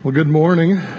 Well, good morning. You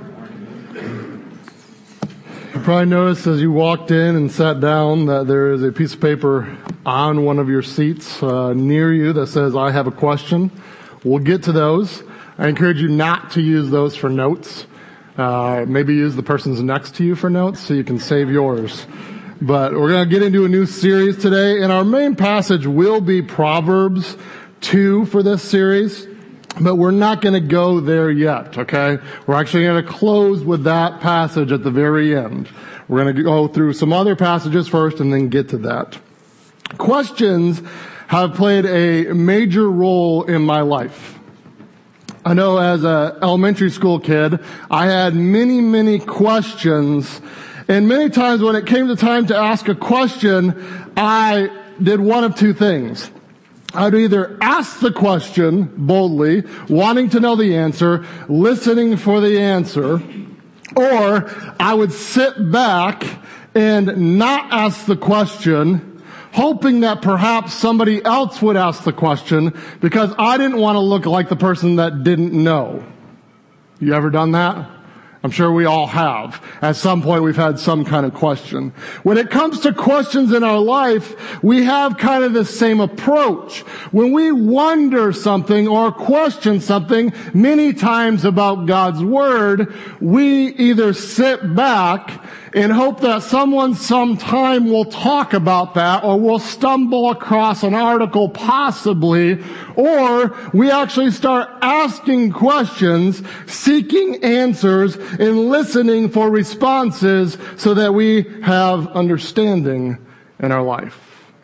probably noticed as you walked in and sat down that there is a piece of paper on one of your seats near you that says, I have a question. We'll get to those. I encourage you not to use those for notes. Maybe use the person's next to you for notes so you can save yours. But we're going to get into a new series today, and our main passage will be Proverbs 2 for this series. But we're not going to go there yet, okay? We're actually going to close with that passage at the very end. We're going to go through some other passages first and then get to that. Questions have played a major role in my life. I know as an elementary school kid, I had many questions. And many times when it came to time to ask a question, I did one of two things. I'd either ask the question boldly, wanting to know the answer, listening for the answer, or I would sit back and not ask the question, hoping that perhaps somebody else would ask the question because I didn't want to look like the person that didn't know. You ever done that? I'm sure we all have. At some point we've had some kind of question. When it comes to questions in our life, we have kind of the same approach. When we wonder something or question something many times about God's Word, we either sit back and hope that someone sometime will talk about that, or we'll stumble across an article possibly, or we actually start asking questions, seeking answers, and listening for responses so that we have understanding in our life.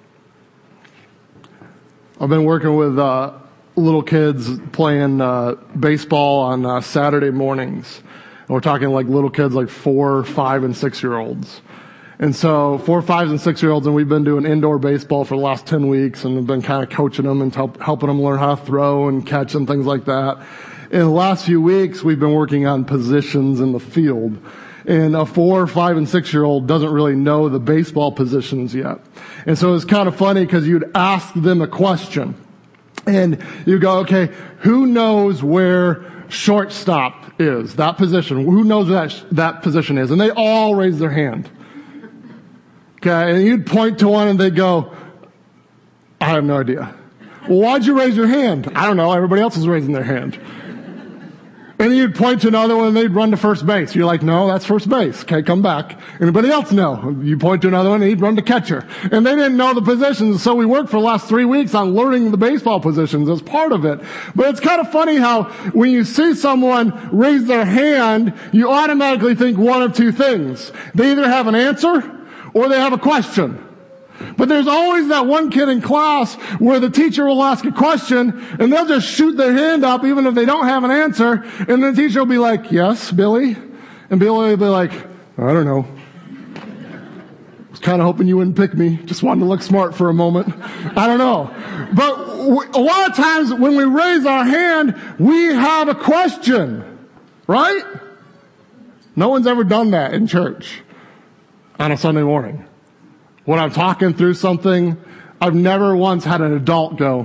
I've been working with little kids playing baseball on Saturday mornings. We're talking like little kids like 4, 5, and 6-year-olds. And so 4, 5, and 6-year-olds, and we've been doing indoor baseball for the last 10 weeks, and we've been kind of coaching them and helping them learn how to throw and catch and things like that. In the last few weeks, we've been working on positions in the field. And a 4, 5, and 6-year-old doesn't really know the baseball positions yet. And so it's kind of funny because you'd ask them a question. And you go, okay, who knows where shortstop is, that position? Who knows that position is? And they all raise their hand. Okay, and you'd point to one and they'd go, I have no idea. Well, why'd you raise your hand? I don't know, everybody else is raising their hand. And you'd point to another one and they'd run to first base. You're like, no, that's first base. Okay, come back. Anybody else know? You point to another one and he'd run to catcher. And they didn't know the positions, so we worked for the last 3 weeks on learning the baseball positions as part of it. But it's kind of funny how when you see someone raise their hand, you automatically think one of two things. They either have an answer or they have a question. But there's always that one kid in class where the teacher will ask a question and they'll just shoot their hand up even if they don't have an answer. And the teacher will be like, yes, Billy? And Billy will be like, I don't know. I was kind of hoping you wouldn't pick me. Just wanted to look smart for a moment. I don't know. But a lot of times when we raise our hand, we have a question. Right? No one's ever done that in church on a Sunday morning. When I'm talking through something, I've never once had an adult go,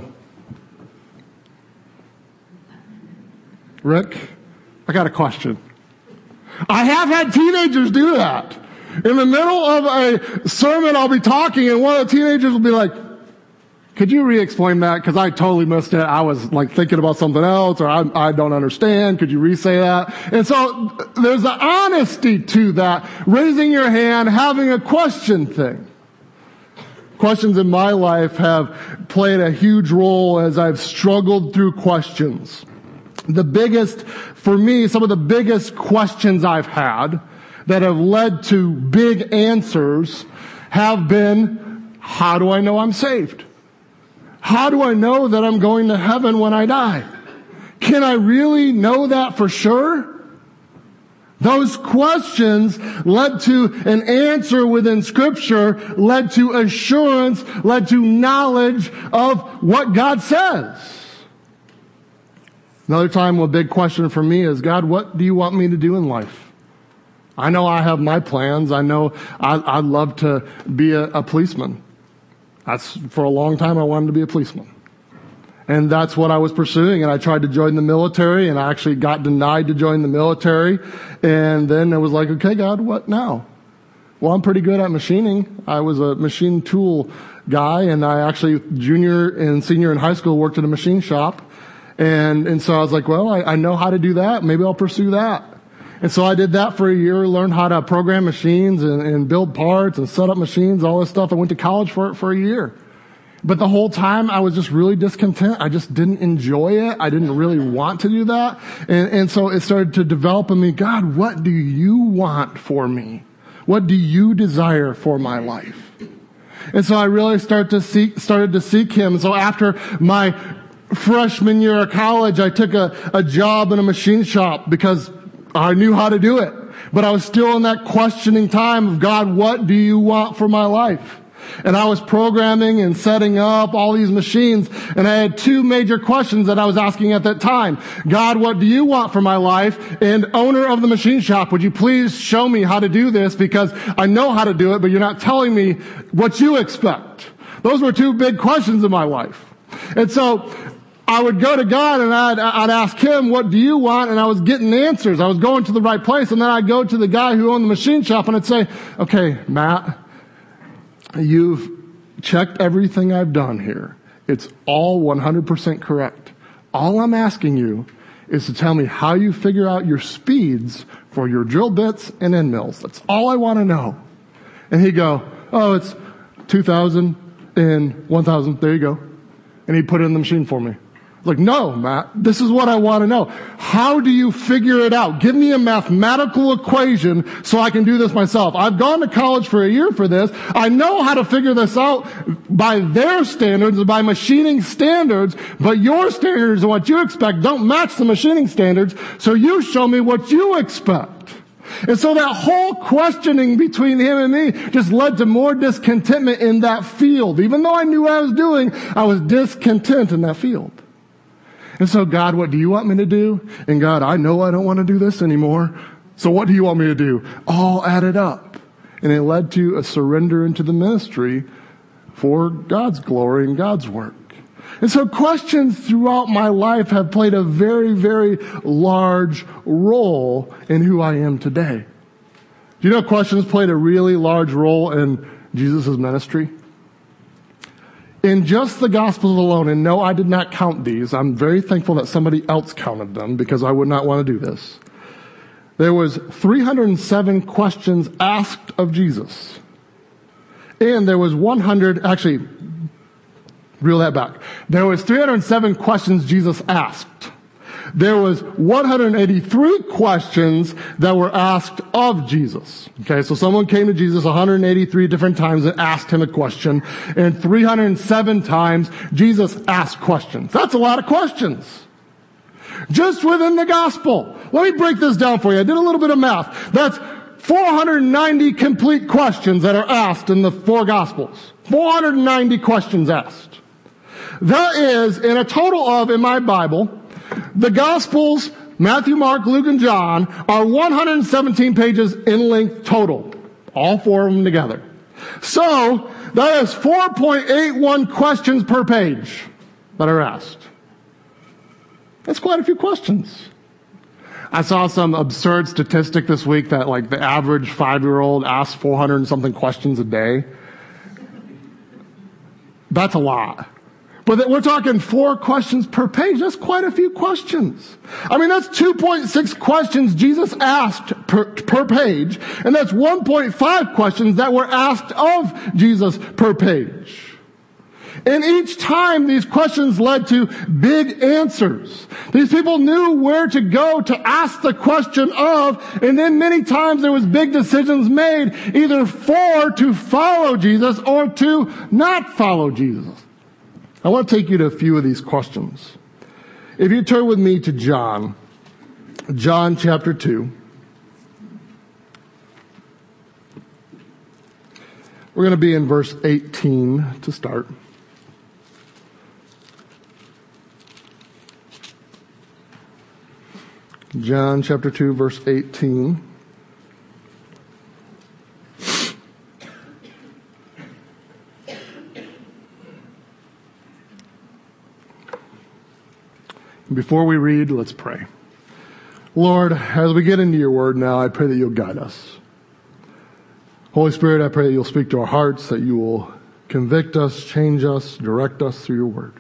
Rick, I got a question. I have had teenagers do that. In the middle of a sermon, I'll be talking and one of the teenagers will be like, could you re-explain that? Because I totally missed it. I was like thinking about something else, or I don't understand. Could you re-say that? And so there's an honesty to that. Raising your hand, having a question thing. Questions in my life have played a huge role as I've struggled through questions. For me, some of the biggest questions I've had that have led to big answers have been, how do I know I'm saved? How do I know that I'm going to heaven when I die? Can I really know that for sure? Those questions led to an answer within Scripture, led to assurance, led to knowledge of what God says. Another time, a big question for me is, God, what do you want me to do in life? I know I have my plans. I know I'd love to be a policeman. For a long time I wanted to be a policeman. And that's what I was pursuing. And I tried to join the military, and I actually got denied to join the military. And then it was like, okay, God, what now? Well, I'm pretty good at machining. I was a machine tool guy, and I actually, junior and senior in high school, worked at a machine shop. And so I was like, well, I know how to do that. Maybe I'll pursue that. And so I did that for a year, learned how to program machines and build parts and set up machines, all this stuff. I went to college for it for a year. But the whole time I was just really discontent. I just didn't enjoy it. I didn't really want to do that. And so it started to develop in me, God, what do you want for me? What do you desire for my life? And so I really started to seek Him. And so after my freshman year of college, I took a job in a machine shop because I knew how to do it. But I was still in that questioning time of, God, what do you want for my life? And I was programming and setting up all these machines, and I had two major questions that I was asking at that time. God, what do you want for my life? And owner of the machine shop, would you please show me how to do this? Because I know how to do it, but you're not telling me what you expect. Those were two big questions in my life. And so I would go to God and I'd ask Him, what do you want? And I was getting answers. I was going to the right place. And then I'd go to the guy who owned the machine shop and I'd say, okay, Matt, you've checked everything I've done here. It's all 100% correct. All I'm asking you is to tell me how you figure out your speeds for your drill bits and end mills. That's all I want to know. And he'd go, oh, it's 2,000 and 1,000. There you go. And he'd put it in the machine for me. Like, no, Matt, this is what I want to know. How do you figure it out? Give me a mathematical equation so I can do this myself. I've gone to college for a year for this. I know how to figure this out by their standards, by machining standards, but your standards and what you expect don't match the machining standards, so you show me what you expect. And so that whole questioning between him and me just led to more discontentment in that field. Even though I knew what I was doing, I was discontent in that field. And so, God, what do you want me to do? And God, I know I don't want to do this anymore. So what do you want me to do? All added up. And it led to a surrender into the ministry for God's glory and God's work. And so questions throughout my life have played a very, very large role in who I am today. Do you know questions played a really large role in Jesus' ministry? In just the Gospels alone, and no, I did not count these. I'm very thankful that somebody else counted them because I would not want to do this. There was 307 questions asked of Jesus. And there was reel that back. There was 307 questions Jesus asked. There was 183 questions that were asked of Jesus. Okay, so someone came to Jesus 183 different times and asked him a question, and 307 times Jesus asked questions. That's a lot of questions. Just within the gospel. Let me break this down for you. I did a little bit of math. That's 490 complete questions that are asked in the four gospels. 490 questions asked. That is, in a total of, in my Bible, the Gospels, Matthew, Mark, Luke, and John, are 117 pages in length total. All four of them together. So, that is 4.81 questions per page that are asked. That's quite a few questions. I saw some absurd statistic this week that like the average 5-year-old asks 400 and something questions a day. That's a lot. But we're talking 4 questions per page. That's quite a few questions. I mean, that's 2.6 questions Jesus asked per page. And that's 1.5 questions that were asked of Jesus per page. And each time these questions led to big answers. These people knew where to go to ask the question of, and then many times there was big decisions made either to follow Jesus or to not follow Jesus. I want to take you to a few of these questions. If you turn with me to John chapter 2. We're going to be in verse 18 to start. John chapter 2, verse 18. Before we read, let's pray. Lord, as we get into your word now, I pray that you'll guide us. Holy Spirit, I pray that you'll speak to our hearts, that you will convict us, change us, direct us through your word.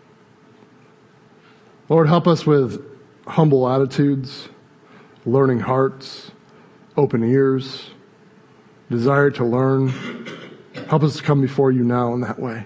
Lord, help us with humble attitudes, learning hearts, open ears, desire to learn. Help us to come before you now in that way.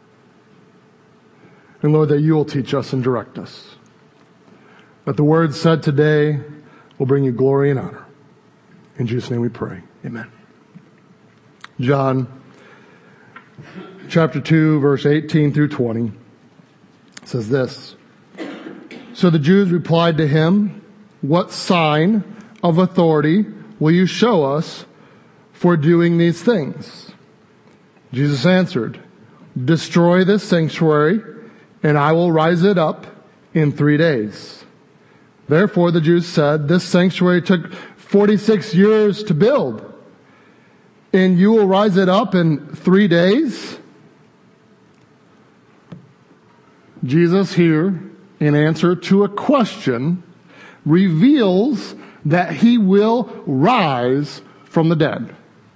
And Lord, that you will teach us and direct us. That the words said today will bring you glory and honor. In Jesus' name we pray. Amen. John chapter 2, verse 18 through 20 says this. So the Jews replied to him, "What sign of authority will you show us for doing these things?" Jesus answered, "Destroy this sanctuary, and I will rise it up in 3 days." Therefore the Jews said, "This sanctuary took 46 years to build, and you will rise it up in 3 days?" Jesus here, in answer to a question, reveals that he will rise from the dead.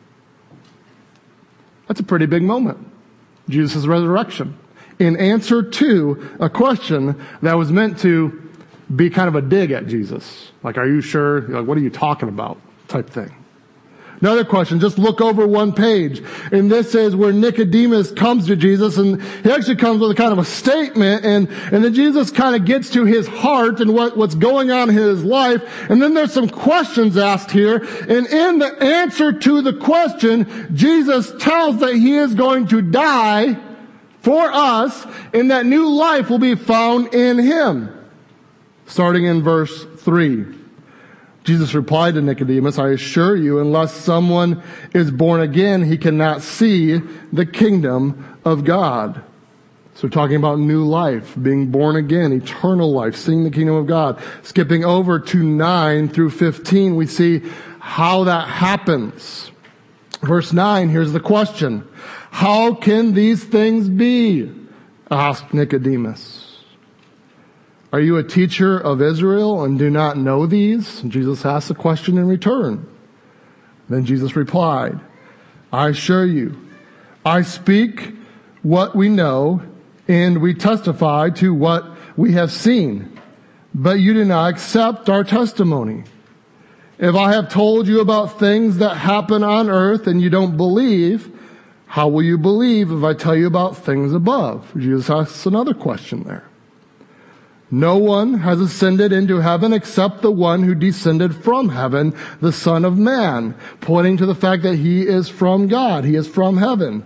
That's a pretty big moment. Jesus' resurrection. In answer to a question that was meant to be kind of a dig at Jesus. Like, are you sure? Like, what are you talking about? Type thing. Another question, just look over one page. And this is where Nicodemus comes to Jesus, and he actually comes with a kind of a statement, and then Jesus kind of gets to his heart and what's going on in his life. And then there's some questions asked here. And in the answer to the question, Jesus tells that he is going to die for us, and that new life will be found in him. Starting in verse 3. Jesus replied to Nicodemus, "I assure you, unless someone is born again, he cannot see the kingdom of God." So we're talking about new life, being born again, eternal life, seeing the kingdom of God. Skipping over to 9 through 15, we see how that happens. Verse 9, here's the question. "How can these things be?" asked Nicodemus. "Are you a teacher of Israel and do not know these?" And Jesus asked the question in return. Then Jesus replied, "I assure you, I speak what we know and we testify to what we have seen, but you do not accept our testimony. If I have told you about things that happen on earth and you don't believe, how will you believe if I tell you about things above?" Jesus asks another question there. "No one has ascended into heaven except the one who descended from heaven, the Son of Man," pointing to the fact that he is from God. He is from heaven.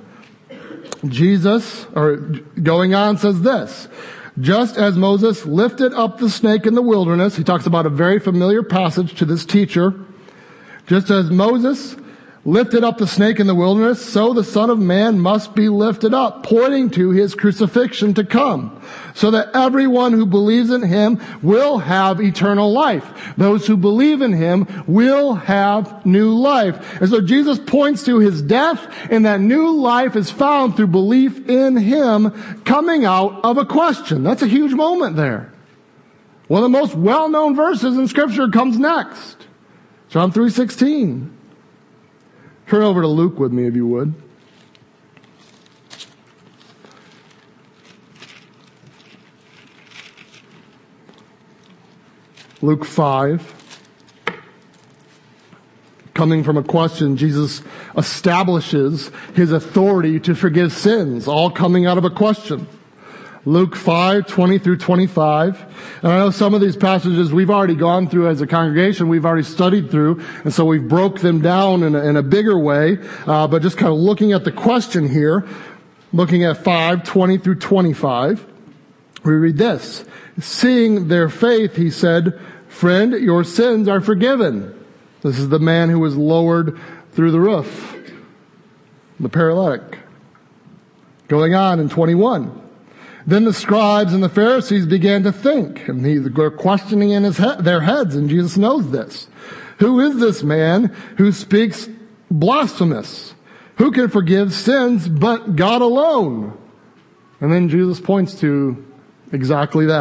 Jesus, going on, says this. "Just as Moses lifted up the snake in the wilderness," he talks about a very familiar passage to this teacher. "Just as Moses lifted up the snake in the wilderness, so the Son of Man must be lifted up," pointing to his crucifixion to come, "so that everyone who believes in him will have eternal life." Those who believe in him will have new life. And so Jesus points to his death, and that new life is found through belief in him coming out of a question. That's a huge moment there. One of the most well-known verses in Scripture comes next. John 3:16. Turn over to Luke with me, if you would. Luke 5. Coming from a question, Jesus establishes his authority to forgive sins, all coming out of a question. Luke 5, 20 through 25. And I know some of these passages we've already gone through as a congregation, we've already studied through, and so we've broke them down in a bigger way. But just kind of looking at the question here, looking at 5, 20 through 25, we read this. "Seeing their faith, he said, 'Friend, your sins are forgiven.'" This is the man who was lowered through the roof, the paralytic. Going on in 21. "Then the scribes and the Pharisees began to think," and they're questioning in their heads, and Jesus knows this. "Who is this man who speaks blasphemous? Who can forgive sins but God alone?" And then Jesus points to exactly that.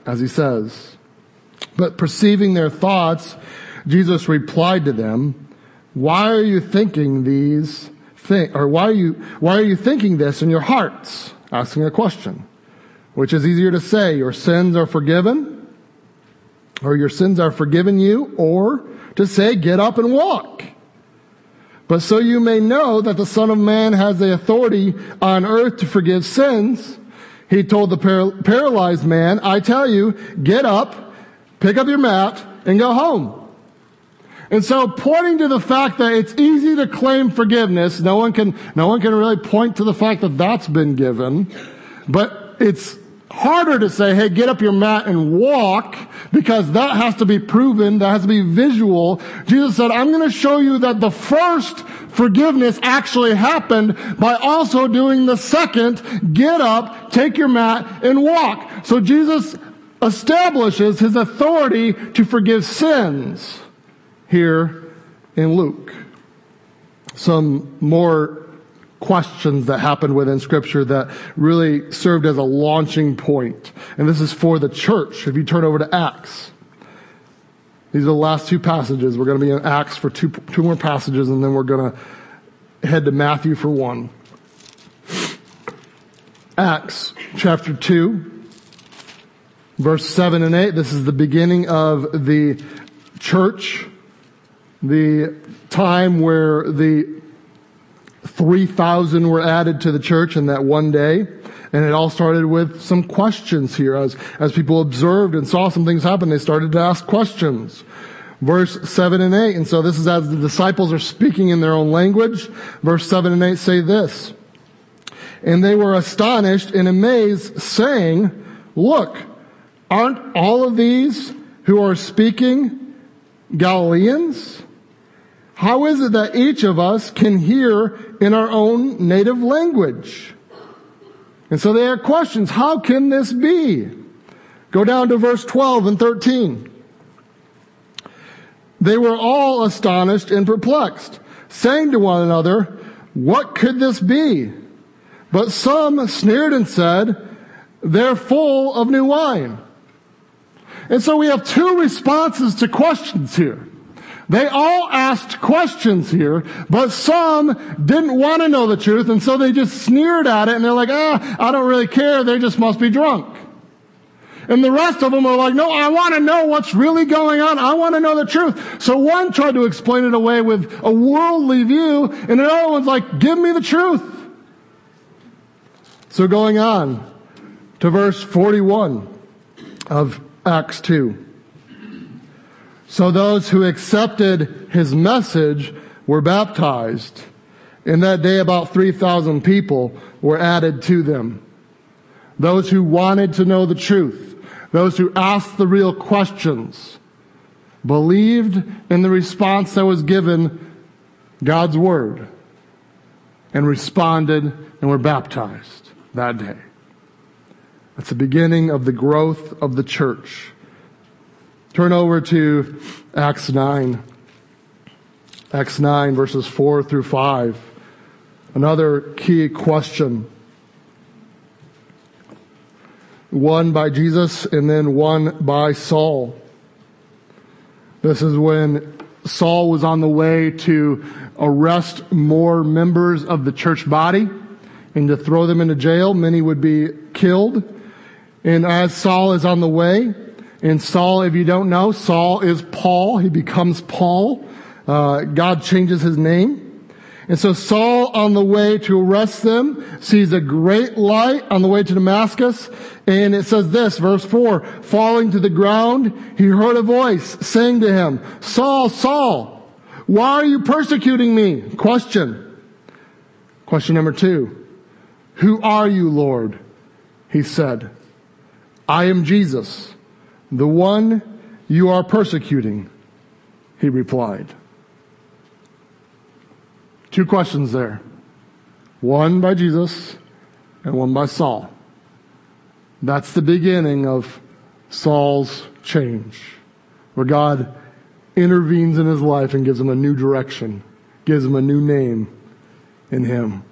as he says. But perceiving their thoughts, Jesus replied to them, why are you thinking these things, or why are you thinking this in your hearts? Asking a question. Which is easier to say, your sins are forgiven, or your sins are forgiven you, or to say, get up and walk. But so you may know that the Son of Man has the authority on earth to forgive sins, he told the paralyzed man, I tell you, get up, pick up your mat, and go home. And so pointing to the fact that it's easy to claim forgiveness, no one can really point to the fact that that's been given, but it's harder to say, hey, get up your mat and walk, because that has to be proven, that has to be visual. Jesus said, I'm going to show you that the first forgiveness actually happened by also doing the second, get up, take your mat, and walk. So Jesus establishes his authority to forgive sins here in Luke. Some more questions that happened within Scripture that really served as a launching point. And this is for the church. If you turn over to Acts. These are the last two passages. We're going to be in Acts for two more passages, and then we're going to head to Matthew for one. Acts chapter 2, verse 7 and 8. This is the beginning of the church. The time where the 3,000 were added to the church in that one day. And it all started with some questions here. As people observed and saw some things happen, they started to ask questions. Verse 7 and 8. And so this is as the disciples are speaking in their own language. Verse 7 and 8 say this. And they were astonished and amazed, saying, look, aren't all of these who are speaking Galileans? How is it that each of us can hear in our own native language? And so they had questions. How can this be? Go down to verse 12 and 13. They were all astonished and perplexed, saying to one another, what could this be? But some sneered and said, they're full of new wine. And so we have two responses to questions here. They all asked questions here, but some didn't want to know the truth, and so they just sneered at it, and they're like, I don't really care, they just must be drunk. And the rest of them are like, no, I want to know what's really going on. I want to know the truth. So one tried to explain it away with a worldly view, and the other one's like, give me the truth. So going on to verse 41 of Acts 2. So those who accepted his message were baptized. In that day about 3,000 people were added to them. Those who wanted to know the truth, those who asked the real questions, believed in the response that was given, God's word, and responded and were baptized that day. That's the beginning of the growth of the church. Turn over to Acts 9. Acts 9 verses 4 through 5. Another key question. One by Jesus and then one by Saul. This is when Saul was on the way to arrest more members of the church body and to throw them into jail. Many would be killed. And as Saul is on the way, and Saul, if you don't know, Saul is Paul. He becomes Paul. God changes his name. And so Saul, on the way to arrest them, sees a great light on the way to Damascus. And it says this, verse 4, falling to the ground, he heard a voice saying to him, Saul, Saul, why are you persecuting me? Question number 2. Who are you, Lord? He said, I am Jesus, the one you are persecuting, he replied. 2 questions there. One by Jesus and one by Saul. That's the beginning of Saul's change, where God intervenes in his life and gives him a new direction, gives him a new name in him.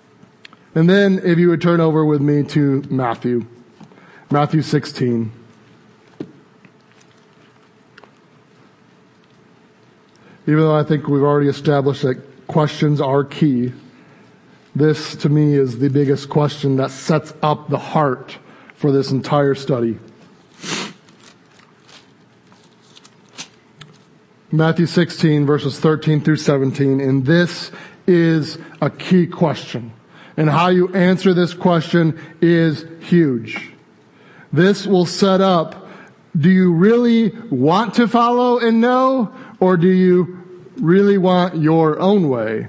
And then if you would turn over with me to Matthew 16. Even though I think we've already established that questions are key, this to me is the biggest question that sets up the heart for this entire study. Matthew 16, verses 13 through 17, and this is a key question. And how you answer this question is huge. This will set up, do you really want to follow and know, or do you really want your own way?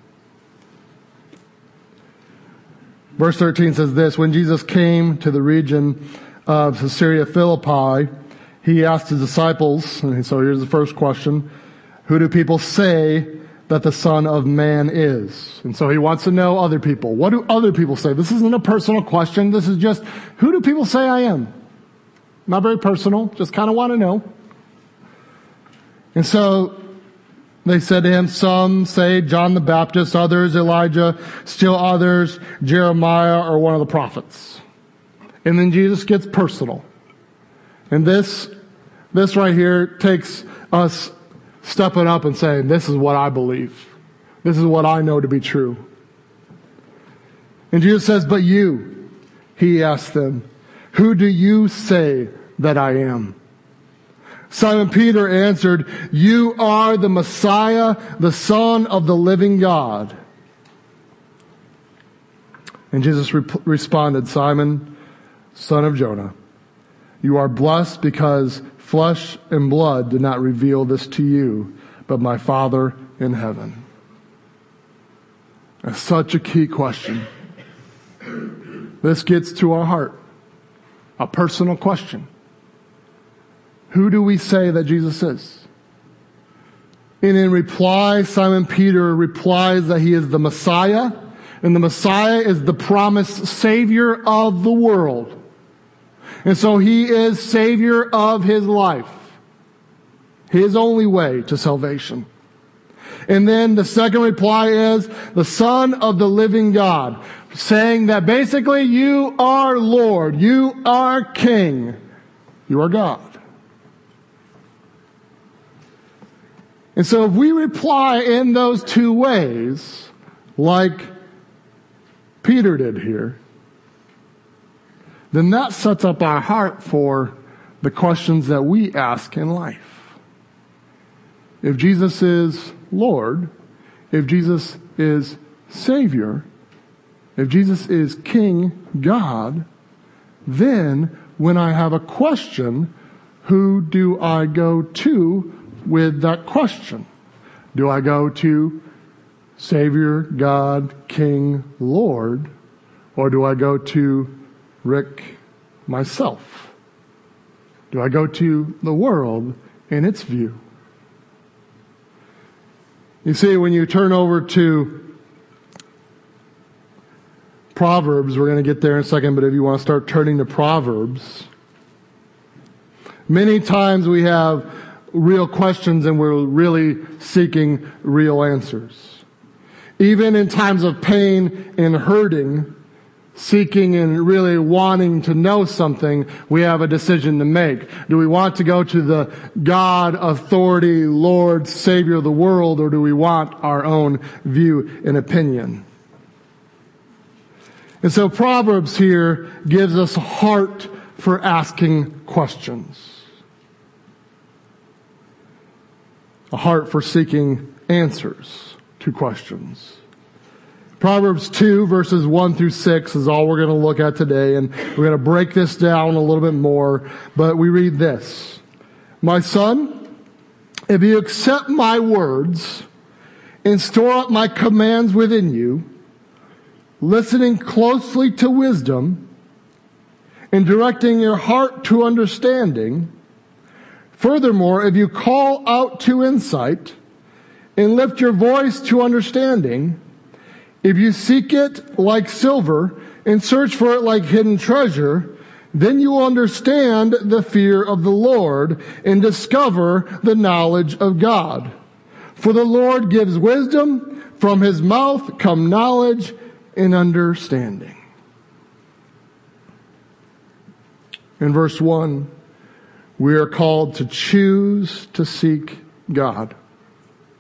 Verse 13 says this, when Jesus came to the region of Caesarea Philippi, he asked his disciples, and so here's the first question, who do people say that the Son of Man is? And so he wants to know other people. What do other people say? This isn't a personal question. This is just, who do people say I am? Not very personal, just kind of want to know. And so they said to him, some say John the Baptist, others Elijah, still others Jeremiah or one of the prophets. And then Jesus gets personal. And this right here takes us stepping up and saying, this is what I believe. This is what I know to be true. And Jesus says, but you, he asked them, who do you say that I am? Simon Peter answered, you are the Messiah, the Son of the living God. And Jesus responded, Simon, son of Jonah, you are blessed because flesh and blood did not reveal this to you, but my Father in heaven. That's such a key question. This gets to our heart. A personal question. Who do we say that Jesus is? And in reply, Simon Peter replies that he is the Messiah, and the Messiah is the promised Savior of the world. And so he is Savior of his life. His only way to salvation. And then the second reply is the Son of the living God, saying that basically you are Lord, you are King, you are God. And so if we reply in those two ways, like Peter did here, then that sets up our heart for the questions that we ask in life. If Jesus is Lord, if Jesus is Savior, if Jesus is King, God, then when I have a question, who do I go to with that question? Do I go to Savior, God, King, Lord, or do I go to Rick, myself? Do I go to the world in its view? You see, when you turn over to Proverbs, we're going to get there in a second, but if you want to start turning to Proverbs, many times we have real questions and we're really seeking real answers. Even in times of pain and hurting, seeking and really wanting to know something, we have a decision to make. Do we want to go to the God, authority, Lord, Savior of the world, or do we want our own view and opinion? And so Proverbs here gives us a heart for asking questions. A heart for seeking answers to questions. Proverbs 2 verses 1 through 6 is all we're going to look at today, and we're going to break this down a little bit more, but we read this. My son, if you accept my words and store up my commands within you, listening closely to wisdom and directing your heart to understanding, furthermore, if you call out to insight and lift your voice to understanding, if you seek it like silver and search for it like hidden treasure, then you will understand the fear of the Lord and discover the knowledge of God. For the Lord gives wisdom, from his mouth come knowledge and understanding. In verse 1, we are called to choose to seek God.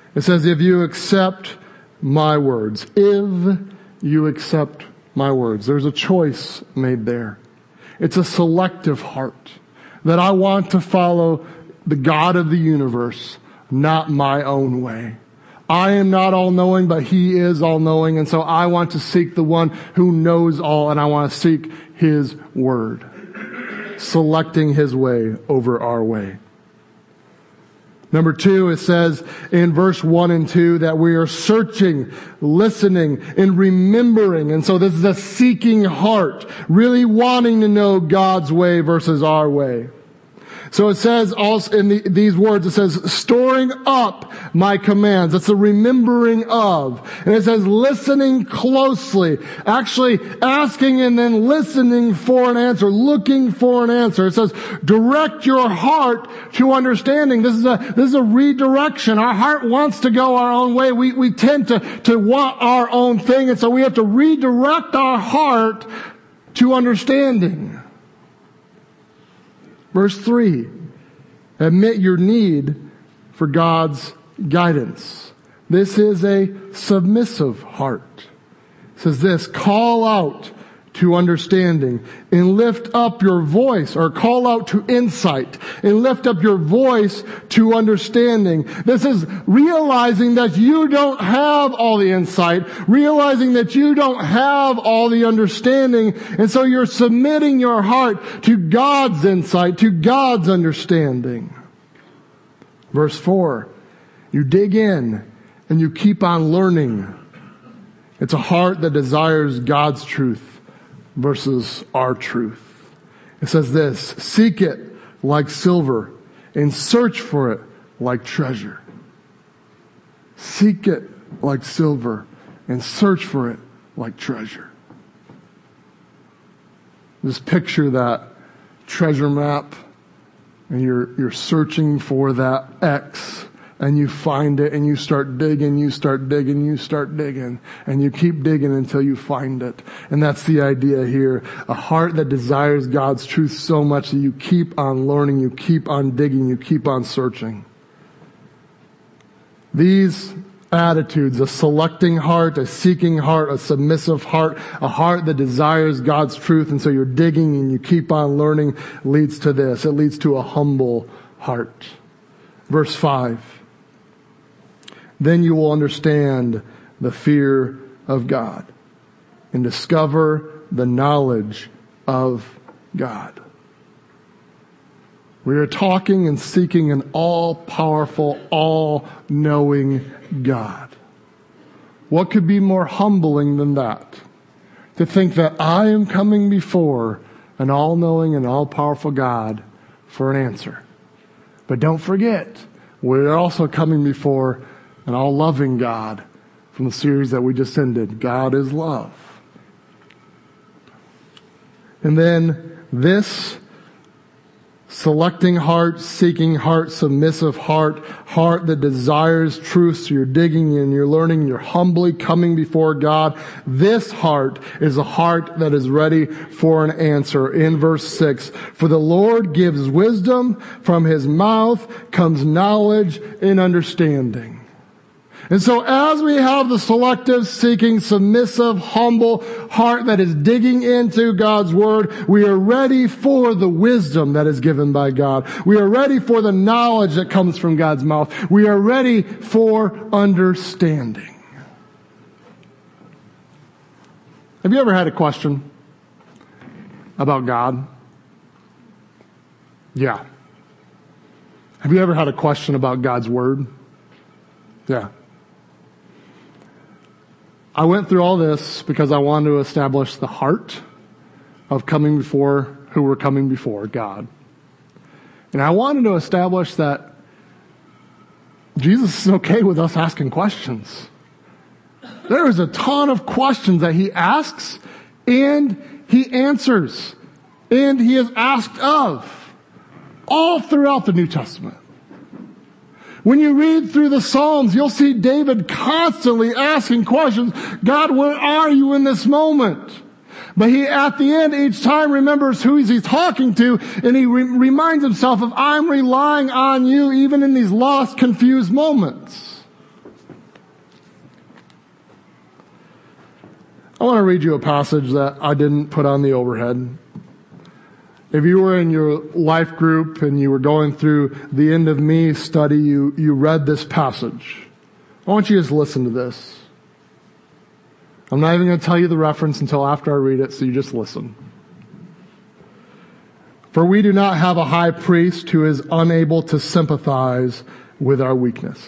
It says, if you accept my words. If you accept my words. There's a choice made there. It's a selective heart. That I want to follow the God of the universe, not my own way. I am not all-knowing, but He is all-knowing, and so I want to seek the one who knows all, and I want to seek His word. Selecting His way over our way. Number 2, it says in verse 1 and 2 that we are searching, listening, and remembering. And so this is a seeking heart, really wanting to know God's way versus our way. So it says also in these words, it says, storing up my commands. That's the remembering of. And it says listening closely. Actually asking and then listening for an answer. Looking for an answer. It says direct your heart to understanding. This is a redirection. Our heart wants to go our own way. We tend to want our own thing. And so we have to redirect our heart to understanding. Verse 3, admit your need for God's guidance. This is a submissive heart. It says this, call out to understanding and lift up your voice, or call out to insight and lift up your voice to understanding. This is realizing that you don't have all the insight, realizing that you don't have all the understanding, and so you're submitting your heart to God's insight, to God's understanding. Verse 4, you dig in and you keep on learning. It's a heart that desires God's truth versus our truth. It says this, seek it like silver and search for it like treasure. Seek it like silver and search for it like treasure. Just picture that treasure map and you're searching for that X. And you find it and you start digging, you start digging, you start digging. And you keep digging until you find it. And that's the idea here. A heart that desires God's truth so much that you keep on learning, you keep on digging, you keep on searching. These attitudes, a selecting heart, a seeking heart, a submissive heart, a heart that desires God's truth, and so you're digging and you keep on learning, leads to this. It leads to a humble heart. Verse 5. Then you will understand the fear of God and discover the knowledge of God. We are talking and seeking an all-powerful, all-knowing God. What could be more humbling than that? To think that I am coming before an all-knowing and all-powerful God for an answer. But don't forget, we're also coming before an all-loving God from the series that we just ended. God is love. And then this selecting heart, seeking heart, submissive heart, heart that desires truth. So you're digging and you're learning, you're humbly coming before God. This heart is a heart that is ready for an answer. In verse 6, for the Lord gives wisdom, from His mouth comes knowledge and understanding. And so as we have the selective, seeking, submissive, humble heart that is digging into God's Word, we are ready for the wisdom that is given by God. We are ready for the knowledge that comes from God's mouth. We are ready for understanding. Have you ever had a question about God? Yeah. Have you ever had a question about God's Word? Yeah. I went through all this because I wanted to establish the heart of coming before who we're coming before, God. And I wanted to establish that Jesus is okay with us asking questions. There is a ton of questions that He asks and He answers and He is asked of all throughout the New Testament. When you read through the Psalms, you'll see David constantly asking questions. God, where are you in this moment? But he, at the end, each time remembers who he's talking to, and he reminds himself of, I'm relying on you even in these lost, confused moments. I want to read you a passage that I didn't put on the overhead. If you were in your life group and you were going through the End of Me study, you read this passage. I want you to just listen to this. I'm not even going to tell you the reference until after I read it, so you just listen. For we do not have a high priest who is unable to sympathize with our weakness,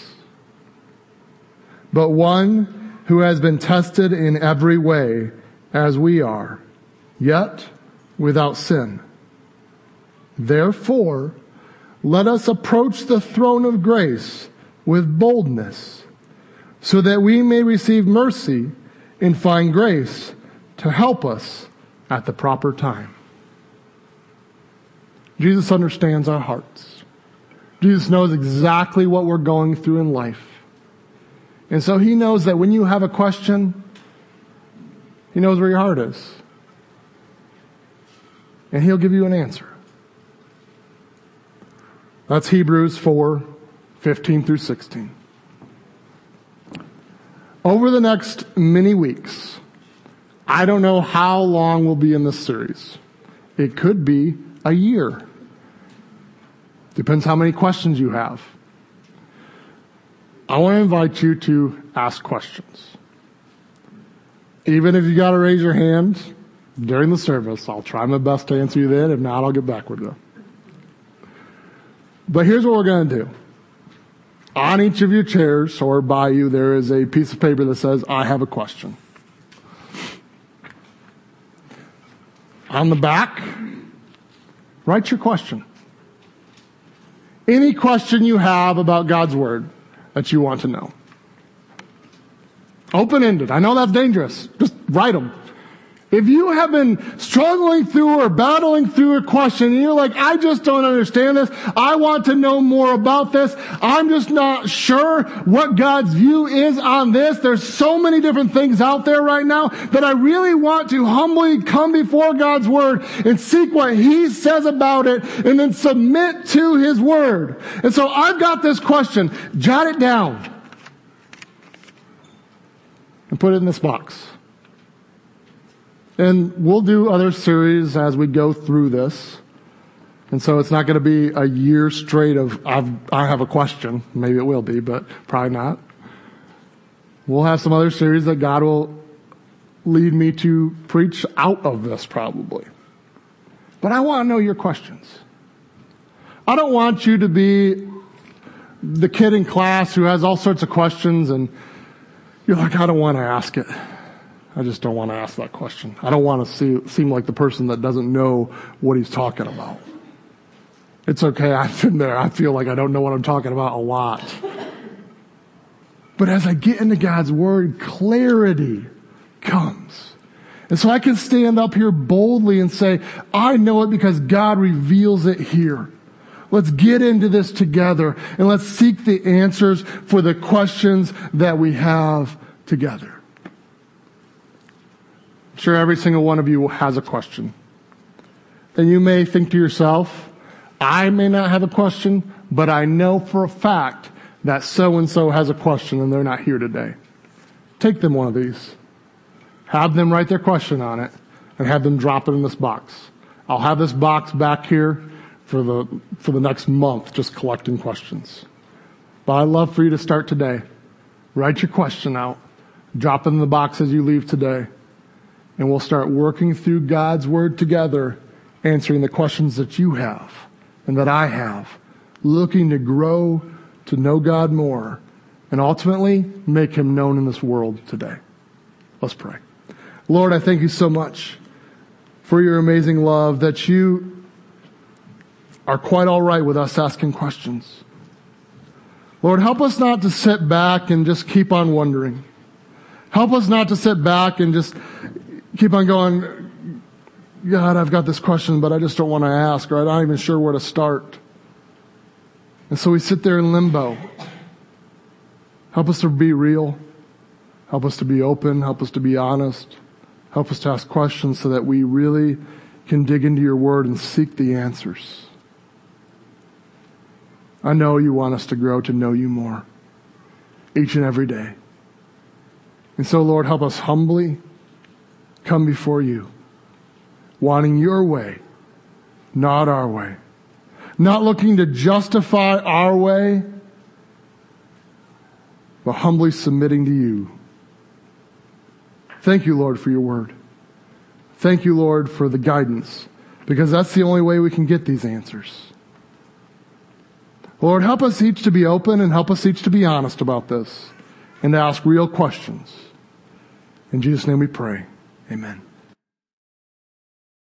but one who has been tested in every way as we are, yet without sin. Therefore, let us approach the throne of grace with boldness, so that we may receive mercy and find grace to help us at the proper time. Jesus understands our hearts. Jesus knows exactly what we're going through in life. And so he knows that when you have a question, he knows where your heart is. And he'll give you an answer. That's Hebrews 4:15 through 16. Over the next many weeks, I don't know how long we'll be in this series. It could be a year. Depends how many questions you have. I want to invite you to ask questions. Even if you got to raise your hand during the service, I'll try my best to answer you then. If not, I'll get back with you. But here's what we're going to do. On each of your chairs or by you, there is a piece of paper that says, I have a question. On the back, write your question. Any question you have about God's Word that you want to know. Open-ended. I know that's dangerous. Just write them. If you have been struggling through or battling through a question and you're like, I just don't understand this. I want to know more about this. I'm just not sure what God's view is on this. There's so many different things out there right now that I really want to humbly come before God's Word and seek what He says about it and then submit to His Word. And so I've got this question. Jot it down and put it in this box. And we'll do other series as we go through this. And so it's not going to be a year straight of, I have a question. Maybe it will be, but probably not. We'll have some other series that God will lead me to preach out of this probably. But I want to know your questions. I don't want you to be the kid in class who has all sorts of questions and you're like, I don't want to ask it. I just don't want to ask that question. I don't want to seem like the person that doesn't know what he's talking about. It's okay. I've been there. I feel like I don't know what I'm talking about a lot. But as I get into God's Word, clarity comes. And so I can stand up here boldly and say, I know it because God reveals it here. Let's get into this together and let's seek the answers for the questions that we have together. I'm sure every single one of you has a question. And you may think to yourself, I may not have a question, but I know for a fact that so-and-so has a question and they're not here today. Take them one of these. Have them write their question on it and have them drop it in this box. I'll have this box back here for the next month just collecting questions. But I'd love for you to start today. Write your question out. Drop it in the box as you leave today. And we'll start working through God's Word together, answering the questions that you have and that I have, looking to grow to know God more and ultimately make Him known in this world today. Let's pray. Lord, I thank you so much for your amazing love that you are quite all right with us asking questions. Lord, help us not to sit back and just keep on wondering. Help us not to sit back and just keep on going, God, I've got this question, but I just don't want to ask, or I'm not even sure where to start. And so we sit there in limbo. Help us to be real. Help us to be open. Help us to be honest. Help us to ask questions so that we really can dig into your Word and seek the answers. I know you want us to grow to know you more each and every day. And so, Lord, help us humbly come before you, wanting your way, not our way. Not looking to justify our way, but humbly submitting to you. Thank you, Lord, for your word. Thank you, Lord, for the guidance, because that's the only way we can get these answers. Lord, help us each to be open and help us each to be honest about this and to ask real questions. In Jesus' name we pray. Amen.